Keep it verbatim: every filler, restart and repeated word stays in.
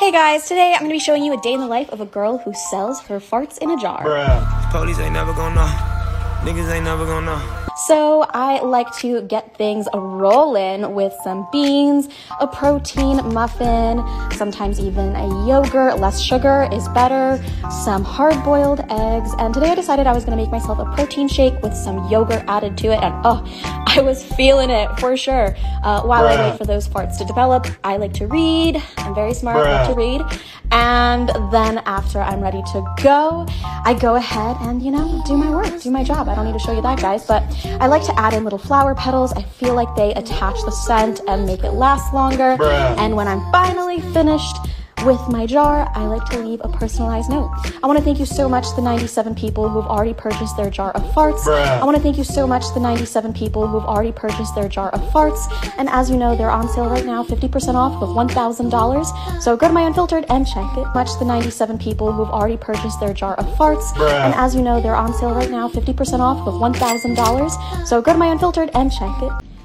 Hey guys, today I'm going to be showing you a day in the life of a girl who sells her farts in a jar. Bruh. Police ain't never gonna know. Niggas ain't never gonna know. So I like to get things rolling with some beans, a protein muffin, sometimes even a yogurt. Less sugar is better, some hard-boiled eggs, and today I decided I was going to make myself a protein shake with some yogurt added to it, and oh, I was feeling it for sure. Uh, while Bruh. I wait for those farts to develop, I like to read. I'm very smart, I like to read. And then after I'm ready to go, I go ahead and, you know, do my work, do my job. I don't need to show you that, guys, but I like to add in little flower petals. I feel like they attach the scent and make it last longer. Bruh. And when I'm finally finished with my jar, I like to leave a personalized note. I want to thank you so much to the ninety-seven people who've already purchased their jar of farts. Bruh. I want to thank you so much to the ninety-seven people who've already purchased their jar of farts. And as you know, they're on sale right now, fifty percent off with one thousand dollars. So go to my Unfiltered and check it. Much to the ninety-seven people who've already purchased their jar of farts. Bruh. And as you know, they're on sale right now, fifty percent off with one thousand dollars. So go to my Unfiltered and check it.